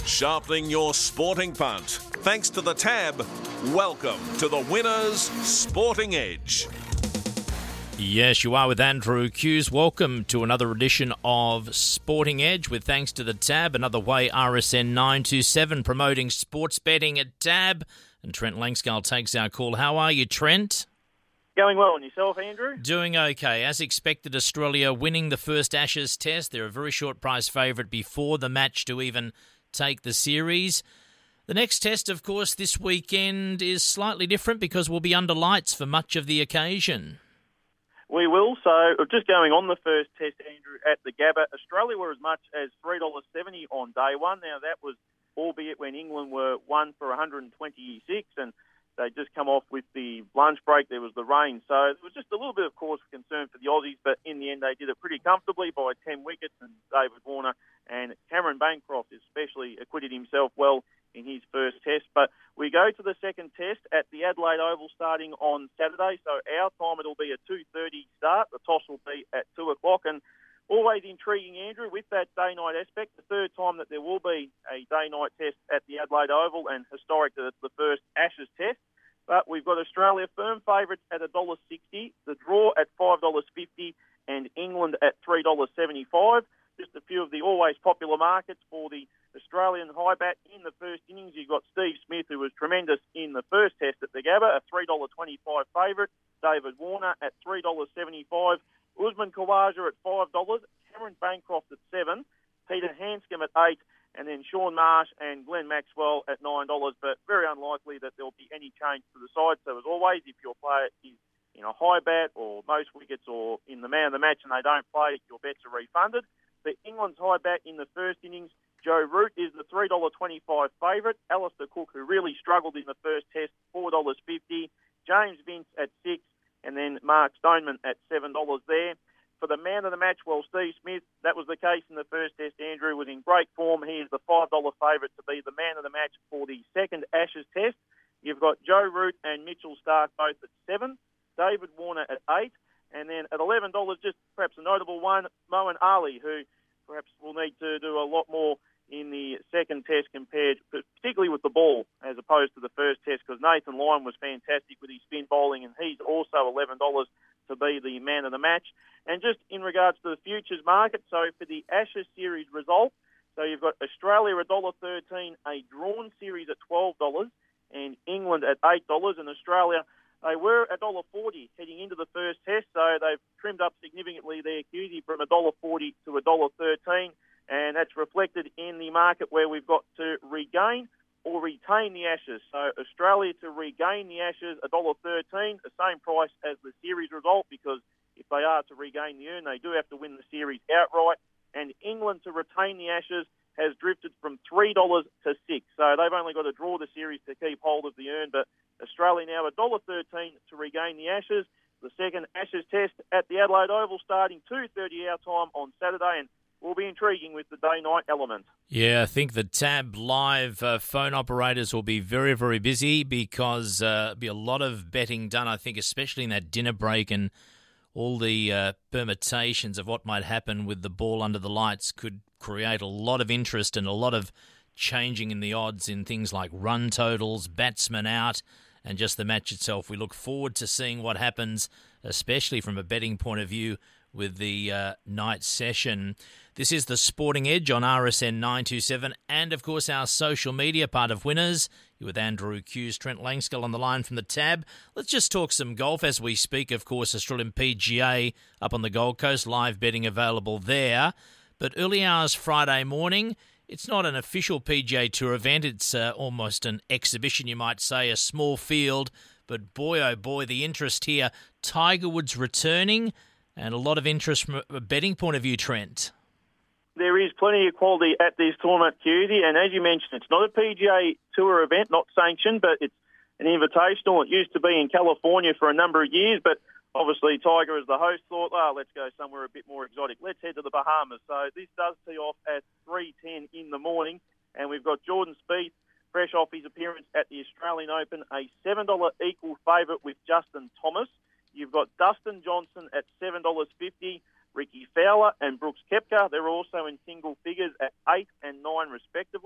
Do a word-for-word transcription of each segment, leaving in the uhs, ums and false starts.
Sharpening your sporting punt. Thanks to the Tab, welcome to the Winners Sporting Edge. Yes, you are with Andrew Hughes. Welcome to another edition of Sporting Edge with thanks to the Tab. Another way, R S N nine two seven promoting sports betting at Tab. And Trent Langskull takes our call. How are you, Trent? Going well. And yourself, Andrew? Doing okay. As expected, Australia winning the first Ashes test. They're a very short price favourite before the match to even take the series. The next test, of course, this weekend is slightly different because we'll be under lights for much of the occasion. We will. So just going on the first test, Andrew, at the Gabba, Australia were as much as three dollars seventy on day one. Now, that was albeit when England were one for one hundred twenty-six and they just come off with the lunch break. There was the rain. So it was just a little bit of cause for concern for the Aussies, but in the end they did it pretty comfortably by ten wickets, and David Warner and Cameron Bancroft especially acquitted himself well in his first test. But we go to the second test at the Adelaide Oval starting on Saturday. So our time, it'll be a two thirty start. The toss will be at two o'clock. And always intriguing, Andrew, with that day-night aspect, the third time that there will be a day-night test at the Adelaide Oval, and historic that it's the first Ashes test. But we've got Australia firm favourites at one dollar sixty, the draw at five dollars fifty, and England at three dollars seventy-five. Just a few of the always popular markets for the Australian high bat in the first innings. You've got Steve Smith, who was tremendous in the first test at the Gabba, a three dollars twenty-five favourite. David Warner at three dollars seventy-five. Usman Khawaja at five dollars. Cameron Bancroft at seven dollars. Peter Hanscom at eight dollars. And then Sean Marsh and Glenn Maxwell at nine dollars. But very unlikely that there'll be any change to the side. So as always, if your player is in a high bat or most wickets or in the man of the match and they don't play, your bets are refunded. For England's high bat in the first innings, Joe Root is the three dollars twenty-five favourite. Alistair Cook, who really struggled in the first test, four dollars fifty. James Vince at six dollars. And then Mark Stoneman at seven dollars there. For the man of the match, well, Steve Smith, that was the case in the first test. Andrew was in great form. He is the five dollars favourite to be the man of the match for the second Ashes test. You've got Joe Root and Mitchell Starc both at seven dollars. David Warner at eight dollars. And then at eleven dollars, just perhaps a notable one, Moeen Ali, who perhaps will need to do a lot more in the second test compared, particularly with the ball, as opposed to the first test, because Nathan Lyon was fantastic with his spin bowling, and he's also eleven dollars to be the man of the match. And just in regards to the futures market, so for the Ashes series result, so you've got Australia one dollar thirteen, a drawn series at twelve dollars, and England at eight dollars, and Australia, they were one dollar forty heading into the first test, so they've trimmed up significantly their Q T from one dollar forty to one dollar thirteen, and that's reflected in the market where we've got to regain or retain the Ashes. So Australia to regain the Ashes, one dollar thirteen, the same price as the series result, because if they are to regain the urn, they do have to win the series outright. And England to retain the Ashes has drifted from three dollars to six dollars. So they've only got to draw the series to keep hold of the urn. But Australia now one dollar thirteen to regain the Ashes. The second Ashes test at the Adelaide Oval starting two thirty our time on Saturday, and will be intriguing with the day-night element. Yeah, I think the Tab Live uh, phone operators will be very, very busy because uh, there'll be a lot of betting done, I think, especially in that dinner break, and all the uh, permutations of what might happen with the ball under the lights could create a lot of interest and a lot of changing in the odds in things like run totals, batsmen out, and just the match itself. We look forward to seeing what happens, especially from a betting point of view, with the uh, night session. This is the Sporting Edge on R S N nine two seven and, of course, our social media part of Winners. You're with Andrew Hughes, Trent Langskull on the line from the Tab. Let's just talk some golf as we speak. Of course, Australian P G A up on the Gold Coast, live betting available there. But early hours Friday morning, it's not an official P G A Tour event. It's uh, almost an exhibition, you might say, a small field. But boy, oh boy, the interest here. Tiger Woods returning, and a lot of interest from a betting point of view, Trent. There is plenty of quality at this tournament, Cusie, and as you mentioned, it's not a P G A Tour event, not sanctioned, but it's an invitational. It used to be in California for a number of years, but obviously Tiger as the host thought, oh, let's go somewhere a bit more exotic. Let's head to the Bahamas. So this does tee off at three ten in the morning, and we've got Jordan Spieth, fresh off his appearance at the Australian Open, a seven dollars equal favourite with Justin Thomas. You've got Dustin Johnson at seven dollars fifty, Ricky Fowler and Brooks Koepka. They're also in single figures at eight and nine respectively.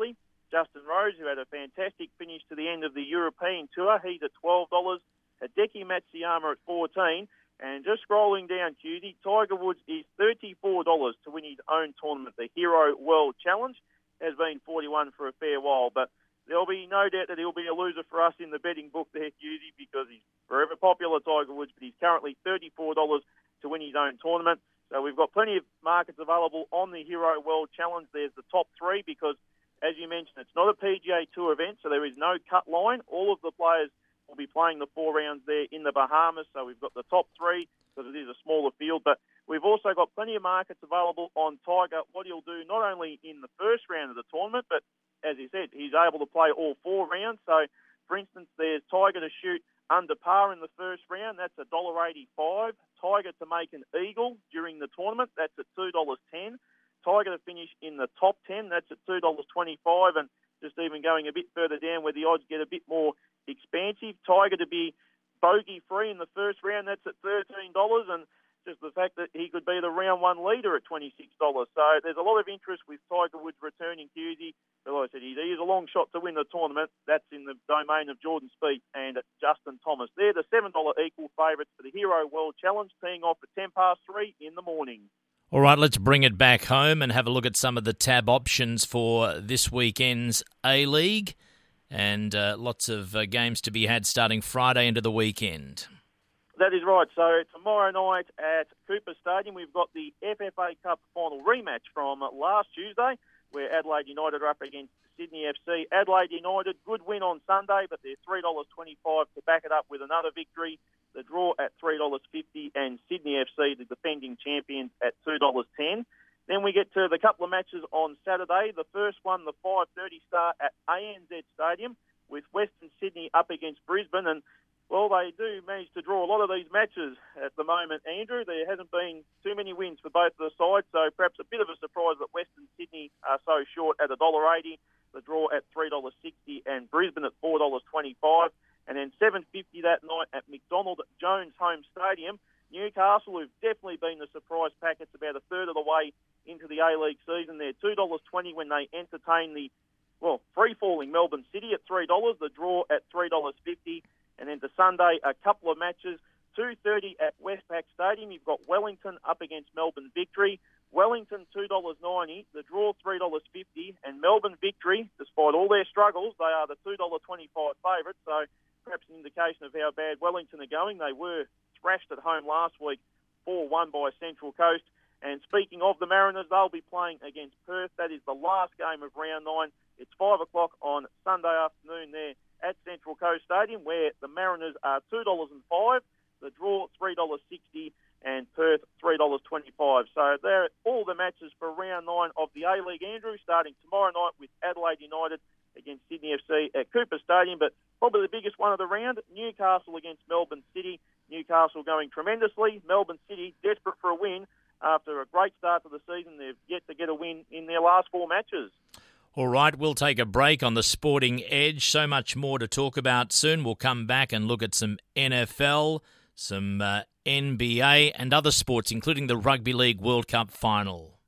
Justin Rose, who had a fantastic finish to the end of the European Tour. He's at twelve dollars. Hideki Matsuyama at fourteen dollars. And just scrolling down, Tuesday, Tiger Woods is thirty-four dollars to win his own tournament. The Hero World Challenge has been forty-one dollars for a fair while, but there'll be no doubt that he'll be a loser for us in the betting book there, Tuesday, because he's forever popular, Tiger Woods, but he's currently thirty-four dollars to win his own tournament. So we've got plenty of markets available on the Hero World Challenge. There's the top three because, as you mentioned, it's not a P G A Tour event, so there is no cut line. All of the players will be playing the four rounds there in the Bahamas. So we've got the top three because it is a smaller field. But we've also got plenty of markets available on Tiger, what he'll do not only in the first round of the tournament, but as he said, he's able to play all four rounds. So, for instance, there's Tiger to shoot under par in the first round. That's one dollar eighty-five. Tiger to make an eagle during the tournament. That's at two dollars ten. Tiger to finish in the top ten. That's at two dollars twenty-five. And just even going a bit further down where the odds get a bit more expansive, Tiger to be bogey-free in the first round, that's at thirteen dollars, and just the fact that he could be the round one leader at twenty-six dollars. So there's a lot of interest with Tiger Woods returning Tuesday. But like I said, he is a long shot to win the tournament. That's in the domain of Jordan Spieth and Justin Thomas. They're the seven dollars equal favourites for the Hero World Challenge, teeing off at ten past three in the morning. All right, let's bring it back home and have a look at some of the tab options for this weekend's A-League. And uh, lots of uh, games to be had starting Friday into the weekend. That is right. So tomorrow night at Cooper Stadium, we've got the F F A Cup final rematch from last Tuesday, where Adelaide United are up against Sydney F C. Adelaide United, good win on Sunday, but they're three dollars twenty-five to back it up with another victory. The draw at three dollars fifty, and Sydney F C, the defending champions, at two dollars ten. Then we get to the couple of matches on Saturday. The first one, the five thirty start at A N Z Stadium with Western Sydney up against Brisbane. And, well, they do manage to draw a lot of these matches at the moment, Andrew. There hasn't been too many wins for both of the sides, so perhaps a bit of a surprise that Western Sydney are so short at one dollar eighty, the draw at three dollars sixty, and Brisbane at four dollars twenty-five. And then seven fifty that night at McDonald Jones Home Stadium. Newcastle, who've definitely been the surprise pack, it's about a third of the way into the A-League season. They're two dollars twenty when they entertain the, well, free-falling Melbourne City at three dollars, the draw at three dollars fifty. And then to Sunday, a couple of matches. two thirty at Westpac Stadium, you've got Wellington up against Melbourne Victory. Wellington two dollars ninety, the draw three dollars fifty. And Melbourne Victory, despite all their struggles, they are the two dollars twenty-five favourites. So perhaps an indication of how bad Wellington are going. They were thrashed at home last week, four one by Central Coast. And speaking of the Mariners, they'll be playing against Perth. That is the last game of round nine. It's five o'clock on Sunday afternoon there at Central Coast Stadium, where the Mariners are two dollars five, the draw three dollars sixty, and Perth three dollars twenty-five. So they're all the matches for round nine of the A-League, Andrew, starting tomorrow night with Adelaide United against Sydney F C at Cooper Stadium. But probably the biggest one of the round, Newcastle against Melbourne City. Newcastle going tremendously. Melbourne City desperate for a win. After a great start to the season, they've yet to get a win in their last four matches. All right, we'll take a break on the Sporting Edge. So much more to talk about soon. We'll come back and look at some N F L, some uh, N B A and other sports, including the Rugby League World Cup final.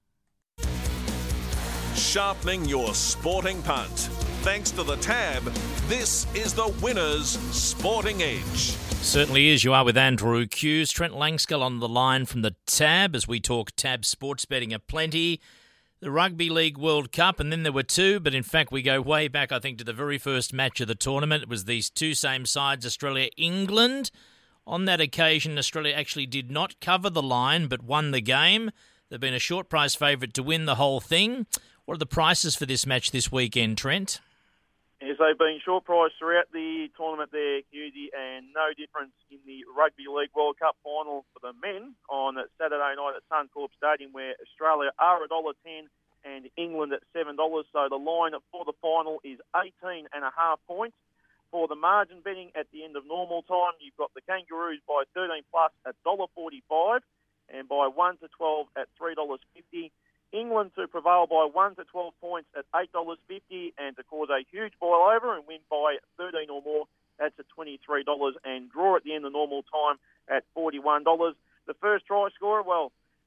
Sharpening your sporting punt. Thanks to the Tab, this is the Winners Sporting Edge. Certainly is. You are with Andrew Hughes. Trent Langskull on the line from the Tab as we talk Tab sports betting aplenty. The Rugby League World Cup, and then there were two, but in fact we go way back, I think, to the very first match of the tournament. It was these two same sides, Australia-England. On that occasion, Australia actually did not cover the line, but won the game. They've been a short price favourite to win the whole thing. What are the prices for this match this weekend, Trent? Yes, they've been short priced throughout the tournament there, Husey, and no difference in the Rugby League World Cup final for the men on Saturday night at Suncorp Stadium, where Australia are one dollar ten and England at seven dollars. So the line for the final is eighteen and a half points. For the margin betting at the end of normal time, you've got the Kangaroos by thirteen plus at one dollar forty-five and by one to twelve at three dollars fifty. England to prevail by one to twelve points at eight dollars fifty and to cause a huge boil over and win by thirteen or more, that's at twenty-three dollars, and draw at the end of normal time at forty-one dollars. The first try scorer, well,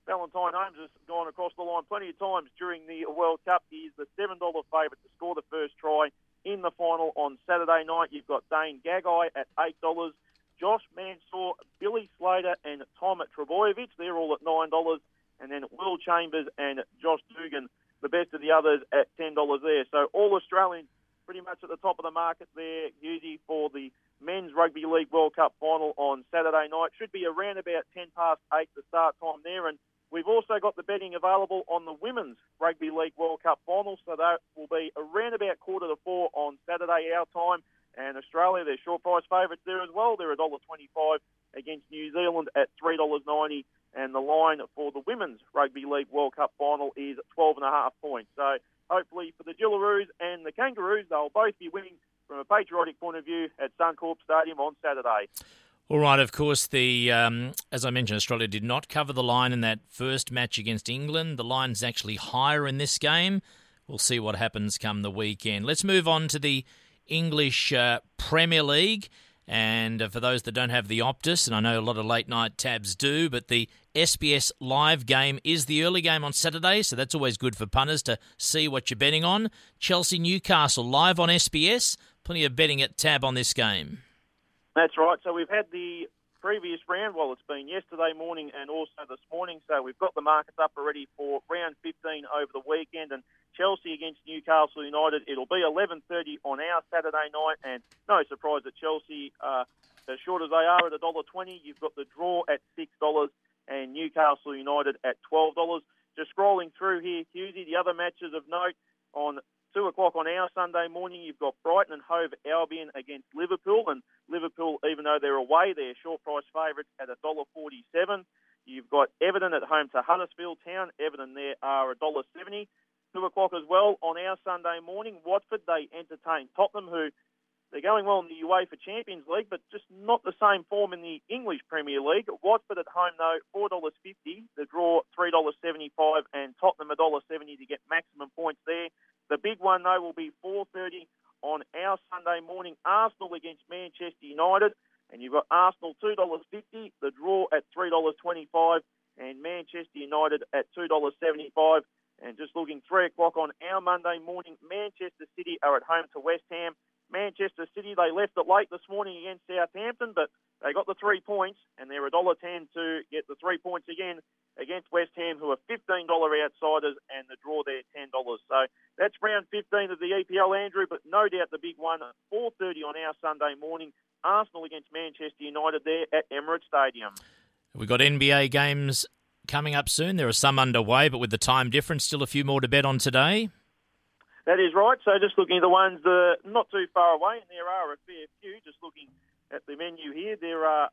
Valentine Holmes has gone across the line plenty of times during the World Cup. He is the seven dollars favourite to score the first try in the final on Saturday night. You've got Dane Gagai at eight dollars. Josh Mansour, Billy Slater and Tom Trebojevic, they're all at nine dollars. And then Will Chambers and Josh Dugan, the best of the others, at ten dollars there. So all Australians pretty much at the top of the market there, Husey, for the Men's Rugby League World Cup final on Saturday night. Should be around about ten past eight the start time there. And we've also got the betting available on the Women's Rugby League World Cup final. So that will be around about quarter to four on Saturday our time. And Australia, they're short price favourites there as well. They're one dollar twenty-five against New Zealand at three dollars ninety. And the line for the Women's Rugby League World Cup final is twelve and a half points. So hopefully for the Jillaroos and the Kangaroos, they'll both be winning from a patriotic point of view at Suncorp Stadium on Saturday. All right, of course, the um, as I mentioned, Australia did not cover the line in that first match against England. The line's actually higher in this game. We'll see what happens come the weekend. Let's move on to the English uh, Premier League. And uh, for those that don't have the Optus, and I know a lot of late-night tabs do, but the S B S Live game is the early game on Saturday, so that's always good for punters to see what you're betting on. Chelsea-Newcastle live on S B S. Plenty of betting at tab on this game. That's right. So we've had the previous round, well, it's been yesterday morning and also this morning, so we've got the markets up already for round fifteen over the weekend, and Chelsea against Newcastle United, it'll be eleven thirty on our Saturday night, and no surprise that Chelsea, uh, as short as they are at one dollar twenty, you've got the draw at six dollars and Newcastle United at twelve dollars. Just scrolling through here, Husey, the other matches of note on two o'clock on our Sunday morning, you've got Brighton and Hove Albion against Liverpool, and Liverpool, even though they're away, they're short price favourites at one dollar forty-seven. You've got Everton at home to Huddersfield Town. Everton there are one dollar seventy. two o'clock as well on our Sunday morning, Watford, they entertain Tottenham, who they're going well in the UEFA Champions League, but just not the same form in the English Premier League. Watford at home, though, four dollars fifty. The draw, three dollars seventy-five, and Tottenham one dollar seventy to get maximum points there. The big one, though, will be four thirty on our Sunday morning, Arsenal against Manchester United. And you've got Arsenal two dollars fifty, the draw at three dollars twenty-five, and Manchester United at two dollars seventy-five. And just looking three o'clock on our Monday morning, Manchester City are at home to West Ham. Manchester City, they left it late this morning against Southampton, but they got the three points, and they're one dollar ten to get the three points again against West Ham, who are fifteen dollars outsiders, and the draw there ten dollars. So that's round fifteen of the E P L, Andrew, but no doubt the big one, four thirty on our Sunday morning, Arsenal against Manchester United there at Emirates Stadium. We've got N B A games coming up soon. There are some underway, but with the time difference, still a few more to bet on today. That is right. So just looking at the ones that are not too far away, and there are a fair few, just looking at the menu here, there are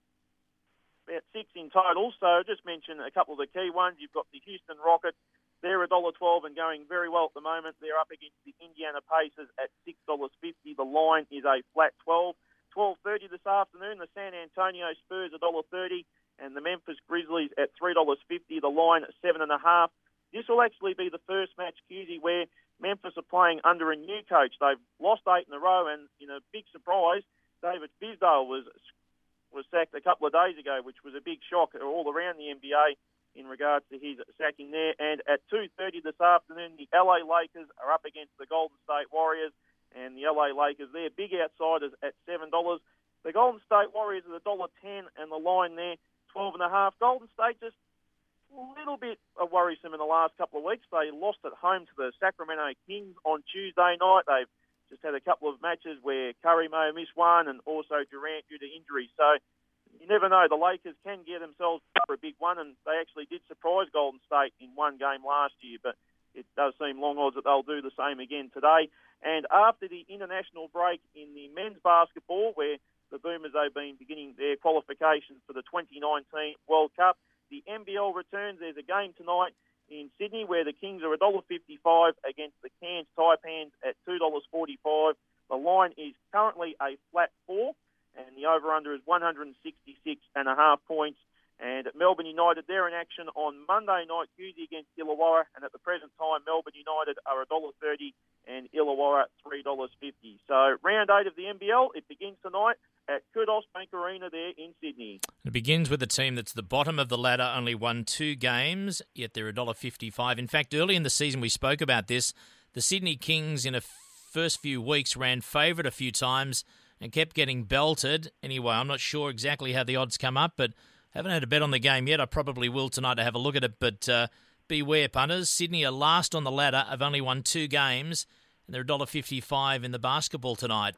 about six in total. So just mention a couple of the key ones. You've got the Houston Rockets. They're one dollar twelve and going very well at the moment. They're up against the Indiana Pacers at six dollars fifty. The line is a flat twelve. twelve thirty this afternoon, the San Antonio Spurs one dollar thirty and the Memphis Grizzlies at three dollars fifty. The line seven point five. This will actually be the first match, Cusey, where Memphis are playing under a new coach. They've lost eight in a row, and in a big surprise, David Fizdale was was sacked a couple of days ago, which was a big shock all around the N B A in regards to his sacking there. And at two thirty this afternoon, the L A Lakers are up against the Golden State Warriors, and the L A Lakers, they're big outsiders at seven dollars. The Golden State Warriors are one dollar ten, and the line there, twelve point five. Golden State just a little bit worrisome in the last couple of weeks. They lost at home to the Sacramento Kings on Tuesday night. They've just had a couple of matches where Curry may have missed one, and also Durant due to injury. So you never know. The Lakers can get themselves for a big one, and they actually did surprise Golden State in one game last year, but it does seem long odds that they'll do the same again today. And after the international break in the men's basketball, where the Boomers have been beginning their qualifications for the twenty nineteen World Cup, the N B L returns. There's a game tonight in Sydney where the Kings are one dollar fifty-five against the Cairns Taipans at two dollars forty-five. The line is currently a flat four, and the over-under is one hundred sixty-six and a half points. And at Melbourne United, they're in action on Monday night, Tuesday against Illawarra. And at the present time, Melbourne United are one dollar thirty and Illawarra three dollars fifty. So round eight of the N B L, it begins tonight at Kudos Bank Arena there in Sydney. It begins with a team that's the bottom of the ladder, only won two games, yet they're one dollar fifty-five. In fact, early in the season we spoke about this. The Sydney Kings in a first few weeks ran favourite a few times and kept getting belted. Anyway, I'm not sure exactly how the odds come up, but haven't had a bet on the game yet. I probably will tonight to have a look at it, but uh, beware, punters. Sydney are last on the ladder. Have only won two games, and they're one dollar fifty-five in the basketball tonight.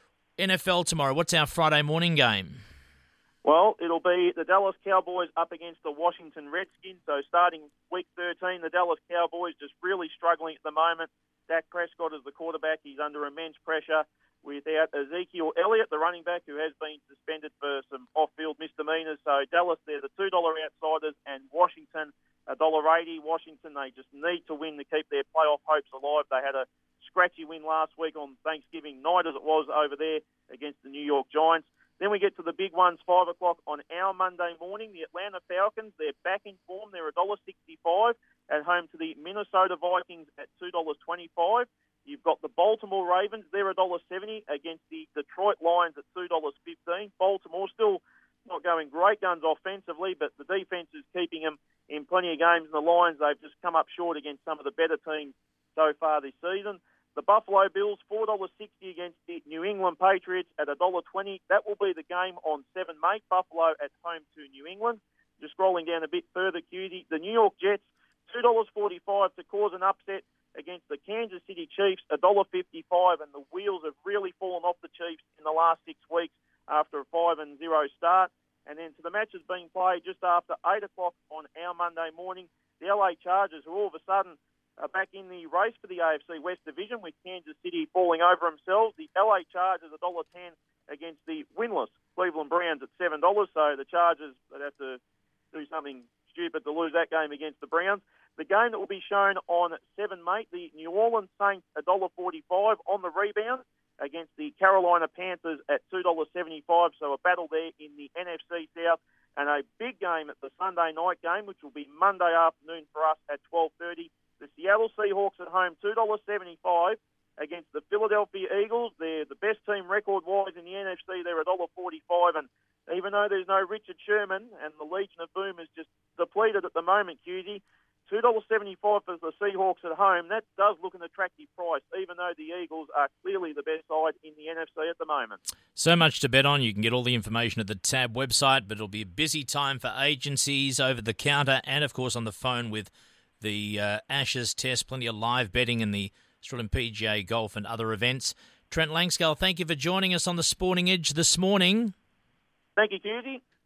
N F L tomorrow. What's our Friday morning game? Well, it'll be the Dallas Cowboys up against the Washington Redskins. So starting week thirteen, the Dallas Cowboys just really struggling at the moment. Dak Prescott is the quarterback. He's under immense pressure without Ezekiel Elliott, the running back, who has been suspended for some off-field misdemeanors. So Dallas, they're the two dollar outsiders, and Washington, one dollar eighty. Washington, they just need to win to keep their playoff hopes alive. They had a scratchy win last week on Thanksgiving night, as it was over there against the New York Giants. Then we get to the big ones, five o'clock on our Monday morning. The Atlanta Falcons, they're back in form. They're one dollar sixty-five at home to the Minnesota Vikings at two dollars twenty-five. You've got the Baltimore Ravens, they're one dollar seventy against the Detroit Lions at two dollars fifteen. Baltimore still not going great guns offensively, but the defense is keeping them in plenty of games. And the Lions, they've just come up short against some of the better teams so far this season. The Buffalo Bills, four dollars sixty against the New England Patriots at one dollar twenty. That will be the game on seven May. Buffalo at home to New England. Just scrolling down a bit further, Cutie, the New York Jets, two dollars forty-five to cause an upset against the Kansas City Chiefs, one dollar fifty-five, and the wheels have really fallen off the Chiefs in the last six weeks after a five and zero start. And then to the matches being played just after eight o'clock on our Monday morning, the L A Chargers, who all of a sudden are back in the race for the A F C West Division with Kansas City falling over themselves. The L A Chargers, one dollar ten against the winless Cleveland Browns at seven dollars. So the Chargers would have to do something stupid to lose that game against the Browns. The game that will be shown on seven May, the New Orleans Saints, one dollar forty-five on the rebound against the Carolina Panthers at two dollars seventy-five. So a battle there in the N F C South. And a big game at the Sunday night game, which will be Monday afternoon for us at twelve thirty. The Seattle Seahawks at home, two dollars seventy-five against the Philadelphia Eagles. They're the best team record-wise in the N F C. They're one dollar forty-five. And even though there's no Richard Sherman and the Legion of Boom is just depleted at the moment, Cusie, two dollars seventy-five for the Seahawks at home. That does look an attractive price, even though the Eagles are clearly the best side in the N F C at the moment. So much to bet on. You can get all the information at the Tab website, but it'll be a busy time for agencies over the counter and, of course, on the phone with the uh, Ashes Test. Plenty of live betting in the Australian P G A Golf and other events. Trent Langskull, thank you for joining us on the Sporting Edge this morning. Thank you, Cusie.